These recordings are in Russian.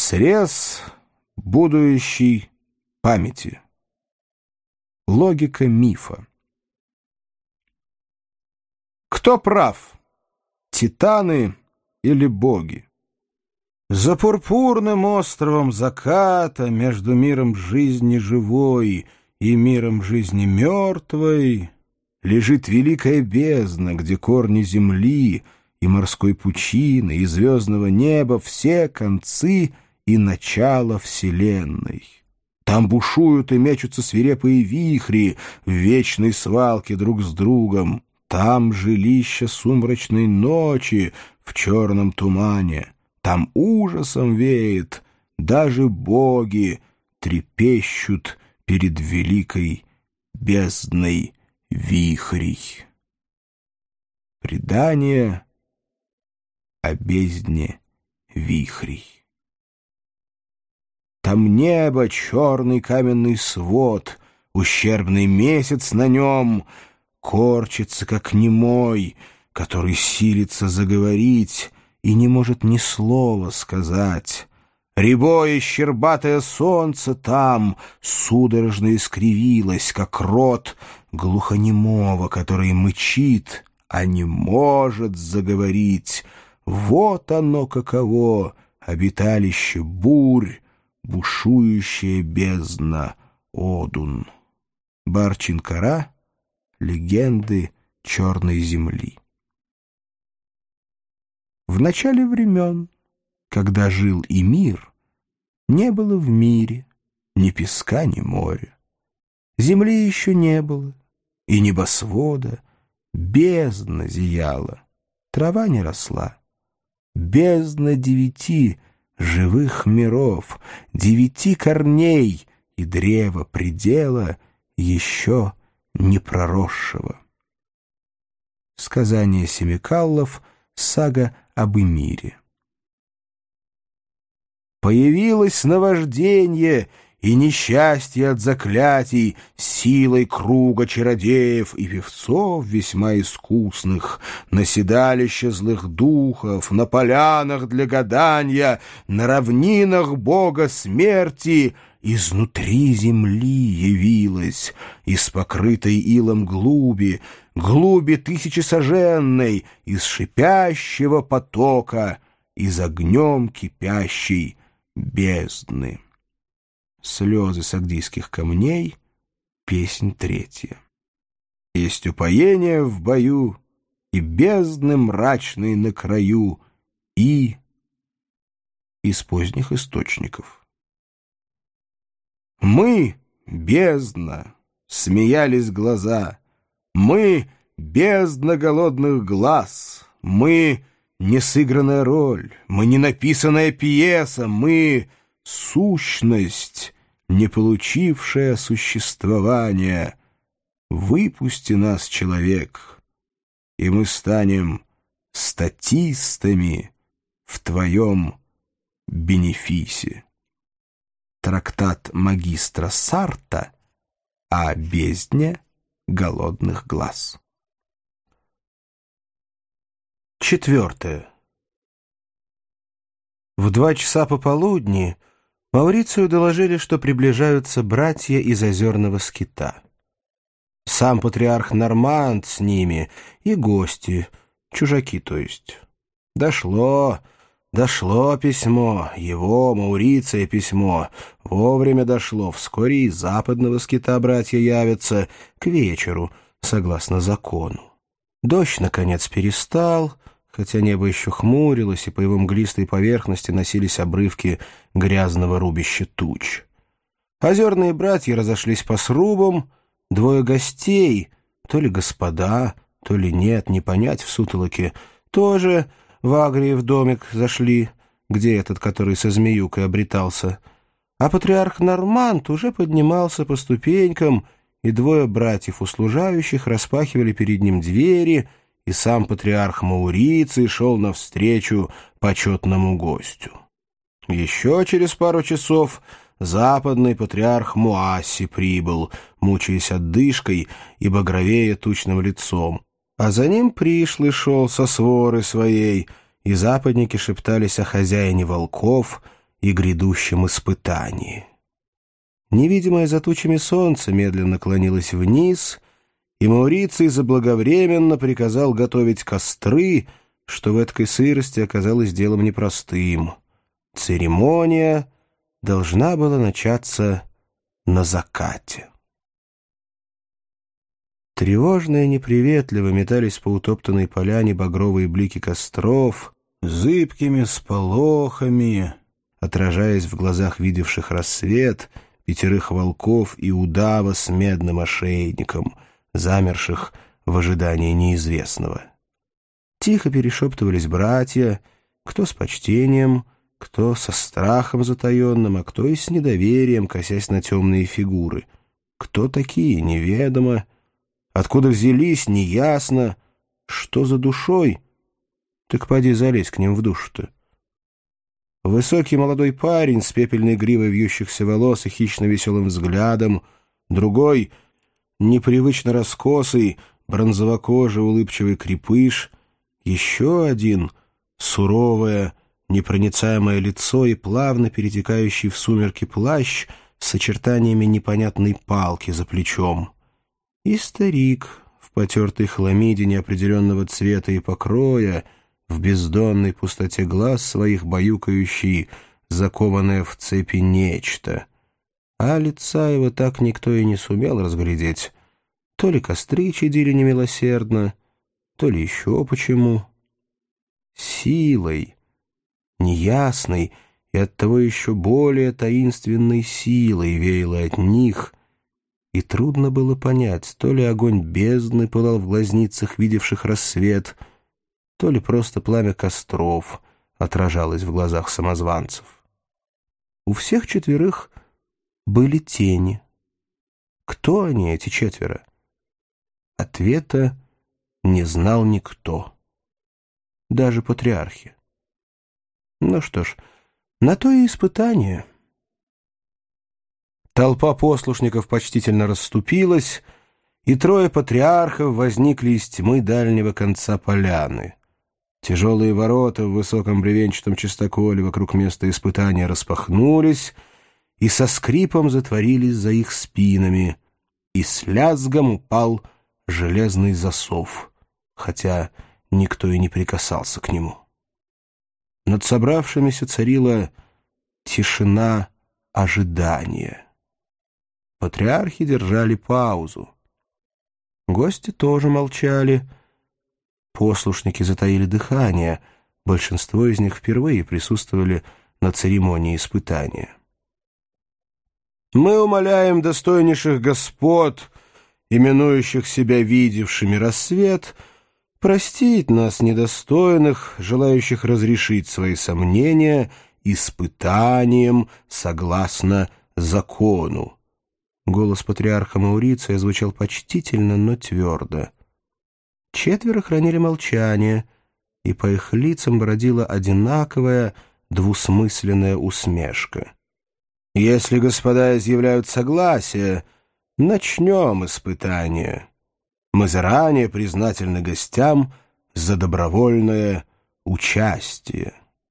Срез будущей памяти. Логика мифа. Кто прав? Титаны или боги? За пурпурным островом заката между миром жизни живой и миром жизни мертвой лежит великая бездна, где корни земли и морской пучины, и звездного неба все концы и начало вселенной. Там бушуют и мечутся свирепые вихри в вечной свалке друг с другом. Там жилище сумрачной ночи в черном тумане. Там ужасом веет, даже боги трепещут перед великой бездной вихрей. Предание о бездне вихрей. Там небо, черный каменный свод, ущербный месяц на нем корчится, как немой, который силится заговорить и не может ни слова сказать. Рябое щербатое солнце там судорожно искривилось, как рот глухонемого, который мычит, а не может заговорить. Вот оно каково, обиталище бурь, бушующая бездна Одун. Бар-Чинкара. Легенды Черной земли. В начале времен, когда жил и мир, не было в мире ни песка, ни моря. Земли еще не было, и небосвода, бездна зияла, трава не росла. Бездна 9 живых миров, 9 корней и древа предела еще не проросшего. Сказание Семикаллов, сага об Эмире. Появилось наважденье и несчастье от заклятий силой круга чародеев и певцов весьма искусных, на седалище злых духов, на полянах для гаданья, на равнинах бога смерти. Изнутри земли явилась, из покрытой илом глуби тысячесоженной, из шипящего потока, из огнем кипящей бездны. Слезы сагдийских камней, песнь 3. Есть упоение в бою, и бездны мрачные на краю, и из поздних источников. Мы, бездна, смеялись глаза, мы, бездна голодных глаз, мы, несыгранная роль, мы, ненаписанная пьеса, мы, сущность, не получившая существования. Выпусти нас, человек, и мы станем статистами в твоем бенефисе. Трактат магистра Сарта о бездне голодных глаз. 4. В 2 часа пополудни Маурицию доложили, что приближаются братья из озерного скита. Сам патриарх Норманд с ними и гости, чужаки, то есть. Дошло письмо, его, Мауриция, письмо. Вовремя дошло, вскоре из западного скита братья явятся к вечеру, согласно закону. Дождь, наконец, перестал, хотя небо еще хмурилось, и по его мглистой поверхности носились обрывки грязного рубища туч. Озерные братья разошлись по срубам, 2 гостей, то ли господа, то ли нет, не понять в сутолоке, тоже в Агриев домик зашли, где этот, который со змеюкой обретался. А патриарх Норманд уже поднимался по ступенькам, и 2 братьев-услужающих распахивали перед ним двери, и сам патриарх Мауриций шел навстречу почетному гостю. Еще через пару часов западный патриарх Муасси прибыл, мучаясь отдышкой и багровея тучным лицом. А за ним пришлый шел со сворой своей, и западники шептались о хозяине волков и грядущем испытании. Невидимое за тучами солнце медленно клонилось вниз, и Мауриций заблаговременно приказал готовить костры, что в этой сырости оказалось делом непростым. Церемония должна была начаться на закате. Тревожно и неприветливо метались по утоптанной поляне багровые блики костров, зыбкими сполохами, отражаясь в глазах видевших рассвет, 5 волков и удава с медным ошейником, замерших в ожидании неизвестного. Тихо перешептывались братья, кто с почтением, кто со страхом затаенным, а кто и с недоверием, косясь на темные фигуры. Кто такие, неведомо. Откуда взялись, неясно. Что за душой? Так поди залезь к ним в душу-то. Высокий молодой парень с пепельной гривой вьющихся волос и хищно-веселым взглядом, другой — непривычно раскосый, бронзовокожий, улыбчивый крепыш, еще один — суровое, непроницаемое лицо и плавно перетекающий в сумерки плащ с очертаниями непонятной палки за плечом. И старик в потертой хламиде неопределенного цвета и покроя, в бездонной пустоте глаз своих баюкающий, закованное в цепи нечто. А лица его так никто и не сумел разглядеть. То ли костры чадили немилосердно, то ли еще почему. Силой, неясной и оттого еще более таинственной силой веяло от них, и трудно было понять, то ли огонь бездны пылал в глазницах видевших рассвет, то ли просто пламя костров отражалось в глазах самозванцев. У всех 4 были тени. Кто они, эти 4? Ответа не знал никто. Даже патриархи. Ну что ж, на то и испытание. Толпа послушников почтительно расступилась, и 3 патриархов возникли из тьмы дальнего конца поляны. Тяжелые ворота в высоком бревенчатом частоколе вокруг места испытания распахнулись и со скрипом затворились за их спинами, и с лязгом упал железный засов, хотя никто и не прикасался к нему. Над собравшимися царила тишина ожидания. Патриархи держали паузу. Гости тоже молчали. Послушники затаили дыхание. Большинство из них впервые присутствовали на церемонии испытания. «Мы умоляем достойнейших господ, именующих себя видевшими рассвет, простить нас, недостойных, желающих разрешить свои сомнения испытанием согласно закону». Голос патриарха Мауриция звучал почтительно, но твердо. 4 хранили молчание, и по их лицам бродила одинаковая двусмысленная усмешка. «Если господа изъявляют согласие, начнем испытание. Мы заранее признательны гостям за добровольное участие».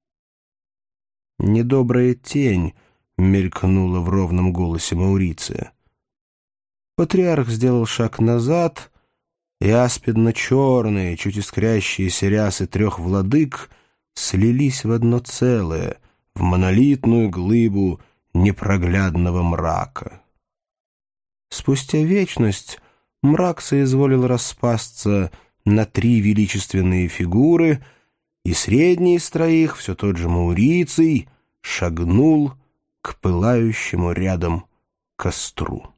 Недобрая тень мелькнула в ровном голосе Мауриция. Патриарх сделал шаг назад, и аспидно-черные, чуть искрящиеся рясы 3 владык слились в одно целое, в монолитную глыбу непроглядного мрака. Спустя вечность мрак соизволил распасться на 3 величественные фигуры, и средний из 3, все тот же Мауриций, шагнул к пылающему рядом костру.